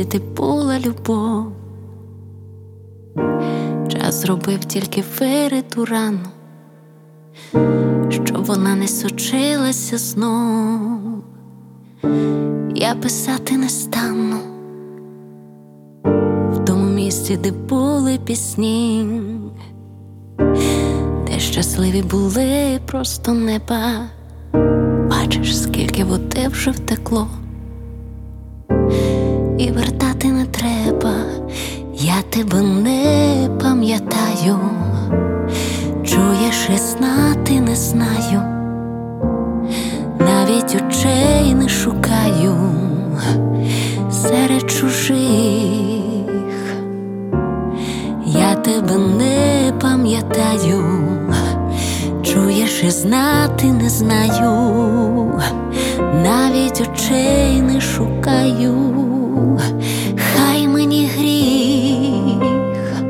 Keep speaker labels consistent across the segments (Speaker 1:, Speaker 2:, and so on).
Speaker 1: де була любов. Час зробив тільки вириту рану, щоб вона не сочилася знов. Я писати не стану в тому місці, де були пісні, де щасливі були просто неба. Бачиш, скільки води вже втекло, і вертати не треба. Я тебе не пам'ятаю, чуєш, і знати не знаю, навіть очей не шукаю серед чужих. Я тебе не пам'ятаю, чуєш, і знати не знаю, навіть очей не шукаю. Хай мені гріх,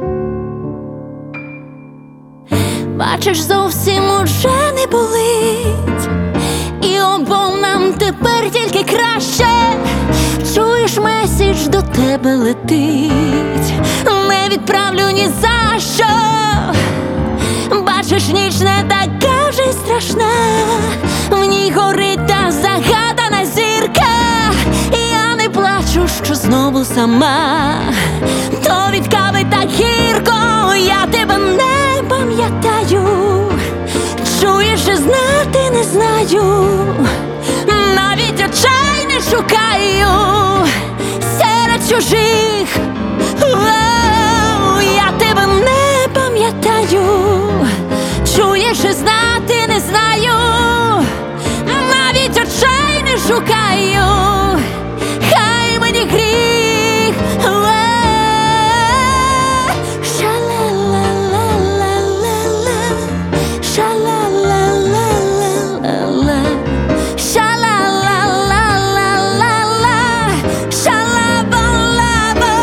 Speaker 1: бачиш, зовсім уже не болить, і обом нам тепер тільки краще. Чуєш, меседж до тебе летить, не відправлю ні за що. Бачиш, ніч не така вже й страшна, в ній горить та загадана зірка. Я не плачу, що знову сама, то від кави так гірко. Я тебе не пам'ятаю, чуєш, і знати не знаю, навіть очей не шукаю серед чужих. Я тебе не пам'ятаю, чуєш, і знати не знаю, навіть очей не шукаю. Хай мені гріх. Ша-ла-ла-ла-ла-ла, ша-ла-ла-ла-ла-ла, ша-ла-ла-ла-ла-ла, ша-ла-ба-ла-ба,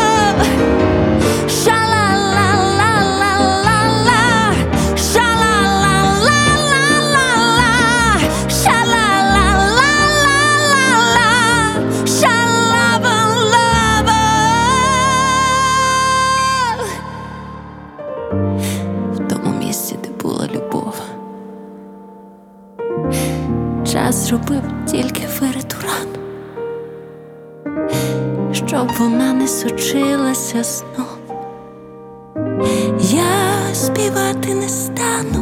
Speaker 1: ша-ла-ла-ла-ла-ла, ша-ла-ла-ла-ла-ла, ша-ла-ла-ла-ла-ла, ша-ла-ба-ла-ба. В тому місці, де була любов, час зробив тільки вириту рану, щоб вона не сочилася знов. Я співати не стану